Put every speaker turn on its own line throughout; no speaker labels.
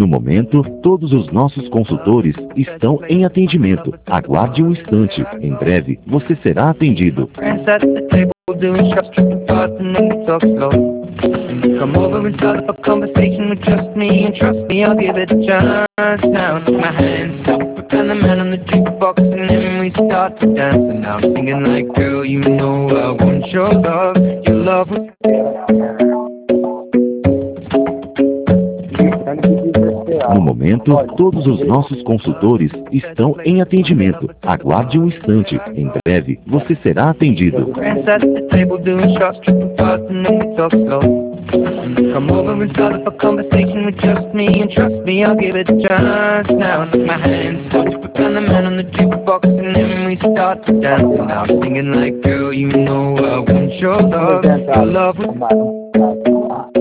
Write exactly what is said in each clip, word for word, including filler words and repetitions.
momento, todos os nossos consultores estão em atendimento. Aguarde um instante. Em breve, você será atendido. Come over and start up a conversation with just me, and trust me, I'll give it a chance. Now take my hands up, and the man on the jukebox, and then we start to dance. And now I'm singing like, girl, you know I want your love, your love was... No momento, todos os nossos consultores estão em atendimento. Aguarde um instante. Em breve, você será atendido. Come over and start up a conversation with just me, and trust me, I'll give it a chance. Now take my hands up, and the man on the jukebox, and then we start to dance. And now I'm singing like, girl, you know I want your love, your love was...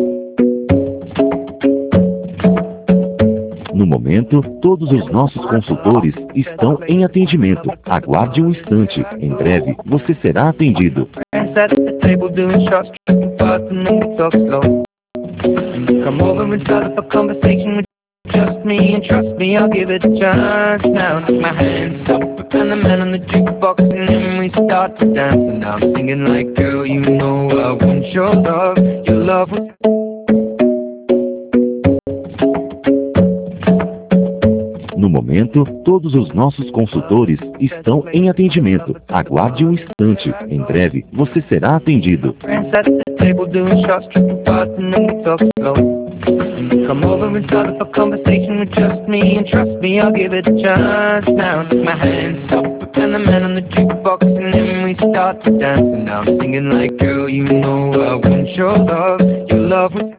No momento, todos os nossos consultores estão em atendimento. Aguarde um instante. Em breve, você será atendido. Come over and start up a conversation with just me, and trust me, I'll give it a chance. Now take my hands up, and the man on the jukebox, and then we start to dance. And now I'm singing like, girl, you know I want your love, your love was... No momento, todos os nossos consultores estão em atendimento. Aguarde um instante. Em breve, você será atendido. Come over and start up a conversation with just me, and trust me, I'll give it a chance. Now take my hands up, and the man on the jukebox, and then we start to dance. And now I'm singing like, girl, you know I want your love, your love was...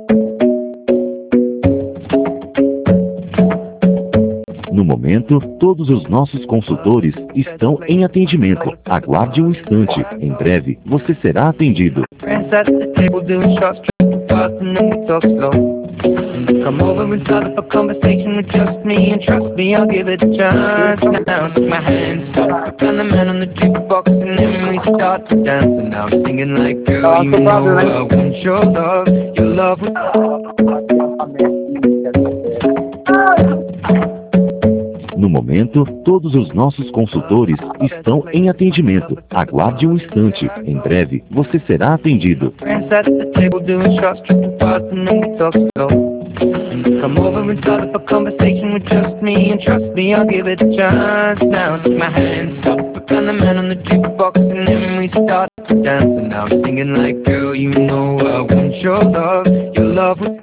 No momento, todos os nossos consultores estão em atendimento. Aguarde um instante. Em breve, você será atendido. Come over and start up a conversation with just me, and trust me, I'll give it a chance. Now take my hands up, and the man on the jukebox, and then we start to dance. And now I'm singing like, girl, you know I want your love, your love was... No momento, todos os nossos consultores estão em atendimento. Aguarde um instante. Em breve, você será atendido. Come over and start up a conversation with just me, and trust me, I'll give it a chance. Now take my hands up, and the man on the jukebox, and then we start to dance. And now I'm singing like, girl, you know I want your love, your love was...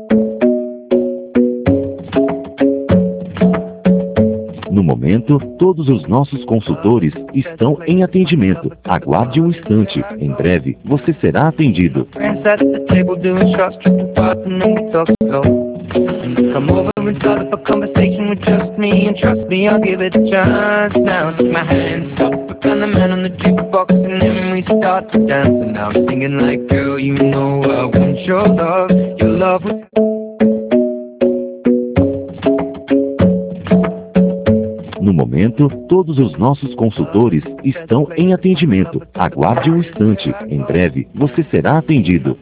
No momento, todos os nossos consultores estão em atendimento. Aguarde um instante. Em breve, você será atendido. Come over and start up a conversation with just me, and trust me, I'll give it a chance. Now take my hands up, and the man on the jukebox, and then we start to dance. And now I'm singing like, girl, you know I want your love, your love was... No momento, todos os nossos consultores estão em atendimento. Aguarde um instante. Em breve, você será atendido.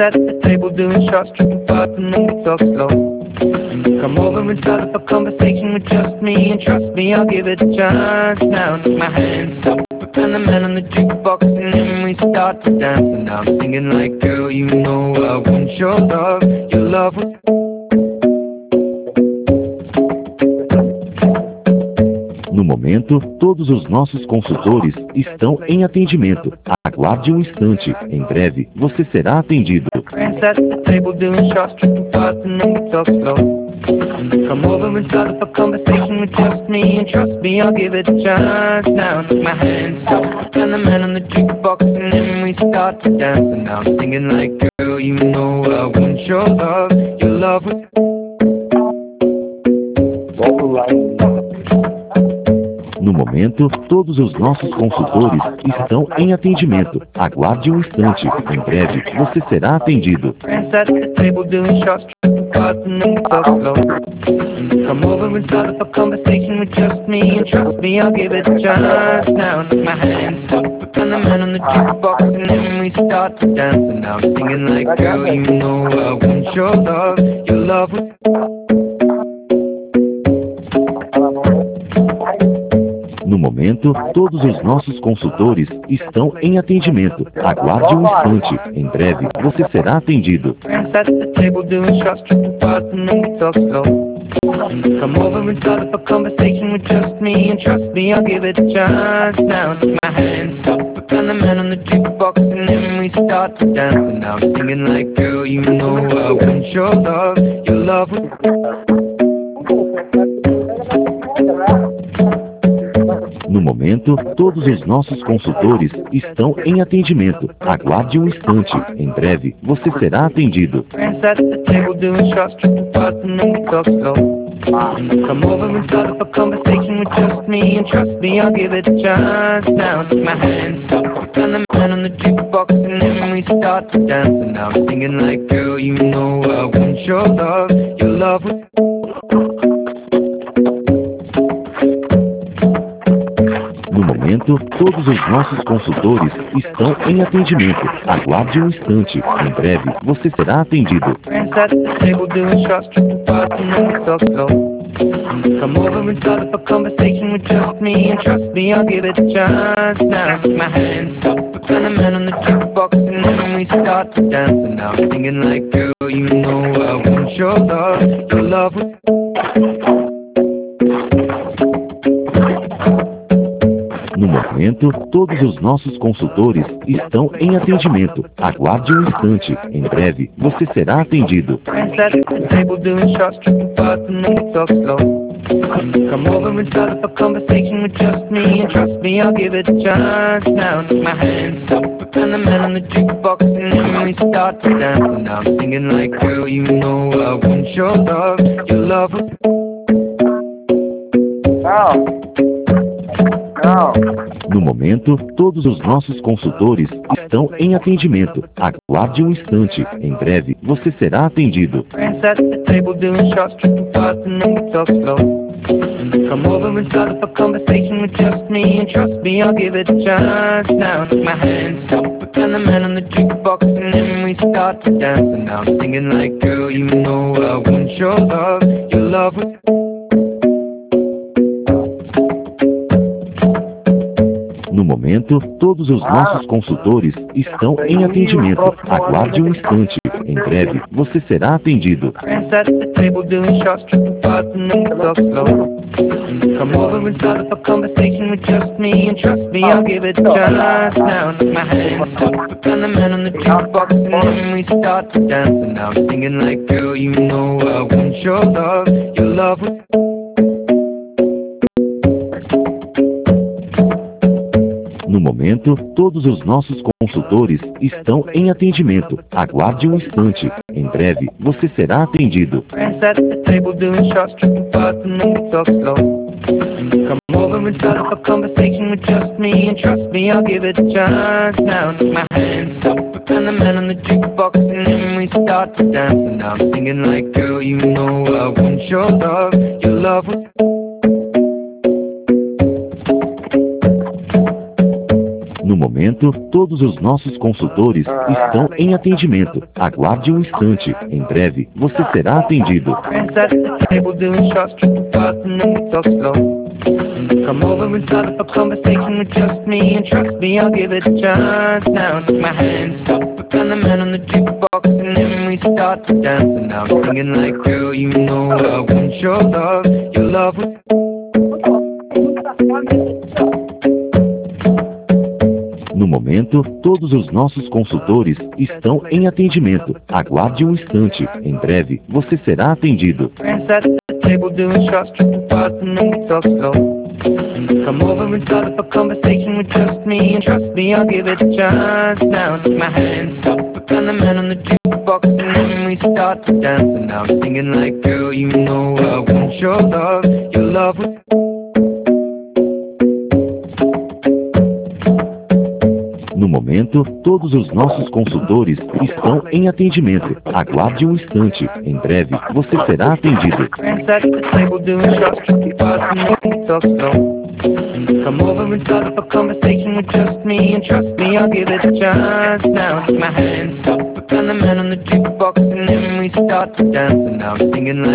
Come over and start up a conversation with just me, and trust me, I'll give it a chance. Now take my hands up, and the man on the jukebox, and then we start to dance. And now I'm singing like, girl, you know I want your love, your love was... No momento, todos os nossos consultores estão em atendimento. Aguarde um instante. Em breve, você será atendido. Come over and start up a conversation with just me, and trust me, I'll give it a chance. Now take my hands up, and the man on the jukebox, and then we start to dance. And now I'm singing like, girl, you know I want your love, your love was... No momento, todos os nossos consultores estão em atendimento. Aguarde um instante. Em breve, você será atendido. Come over and start up a conversation with just me, and trust me, I'll give it a chance. Now take my hands up, and the man on the jukebox, and then we start to dance. And now I'm singing like, girl, you know I want your love, your love was...
momento, todos os nossos consultores estão em atendimento. Aguarde um instante. Em breve, você será atendido.
Sat at the table doing shots, tripping fast, and then we talk slow. Come over and start up a conversation with just me, and trust me, I'll give it a chance. Now take my hand, stop it, and the man on the jukebox, and then we start to dance. And now I'm singing like, girl, you know I want your love, your love.
No momento, todos os nossos consultores estão em atendimento. Aguarde um instante. Em breve, você será atendido.
Sat at the table doing shots, tripping fast, and then we talk slow. Come over and start up a conversation with just me, and trust me, I'll give it a chance. Now take my hand, stop it, and the man on the jukebox, and then we start to dance. And now I'm singing like, girl, you know I want your love, your love.
No momento, todos os nossos consultores estão em atendimento. Aguarde um instante. Em breve, você será atendido.
Sat at the table doing shots, tripping fast, and then we talk slow. Come over and start up a conversation with just me, and trust me, I'll give it a chance. Now take my hand, stop it, and the man on the jukebox, and then we start to dance. And now I'm singing like, girl, you know I want your love, your love.
No momento, todos os nossos consultores estão em atendimento. Aguarde um instante. Em breve, você será atendido.
Sat at the table doing shots, tripping fast, and then we talk slow. Come over and start up a conversation with just me, and trust me, I'll give it a chance. Now take my hand, stop it, and the man on the jukebox, and then we start to dance. And now I'm singing like, girl, you know I want your love, your love.
Não. Não.
No momento, todos os nossos consultores estão em atendimento. Aguarde um instante. Em breve, você será atendido.
Sat at the table doing shots, tripping fast, and then we talk slow. Come over and start up a conversation with just me, and trust me, I'll give it a chance. Now take my hand, stop it, and the man on the jukebox, and then we start to dance. And now I'm singing like, girl, you know I want your love, your love.
No momento, todos os nossos consultores estão em atendimento. Aguarde um instante. Em breve, você será atendido.
Sat at the table doing shots, tripping fast, and then we talk slow. Come over and start up a conversation with just me, and trust me, I'll give it a chance. Now take my hand, stop it, and the man on the jukebox, and then we start to dance. And now I'm singing like, girl, you know I want your love, your love.
No momento, todos os nossos consultores estão em atendimento. Aguarde um instante. Em breve, você será atendido.
Sat at the table doing shots, tripping fast, and then we talk slow. Come over and start up a conversation with just me, and trust me, I'll give it a chance. Now take my hand, stop it, and the man on the jukebox, and then we start to dance. And now I'm singing like, girl, you know I want your love, your love.
No momento, todos os nossos consultores estão em atendimento. Aguarde um instante. Em breve, você será atendido.
Sat at the table doing shots, tripping fast, and then we talk slow. Come over and start up a conversation with just me, and trust me, I'll give it a chance. Now take my hand, stop it, and the man on the jukebox, and then we start to dance. And now I'm singing like, girl, you know I want your love, your love.
No momento, todos os nossos consultores estão em atendimento. Aguarde um instante. Em breve, você será atendido.
Sat at the table doing shots, tripping fast, and then we talk slow. Come over and start up a conversation with just me, and trust me, I'll give it a chance. Now take my hand, stop it, and the man on the jukebox, and then we start to dance. And now I'm singing like, girl, you know I want your love, your love.
No momento, todos os nossos consultores estão em atendimento. Aguarde um instante. Em breve, você será atendido.
Sat at the table doing shots, tripping fast, and then we talk slow. Come over and start up a conversation with just me, and trust me, I'll give it a chance. Now take my hand, stop it, and the man on the jukebox, and then we start to dance. And now I'm singing like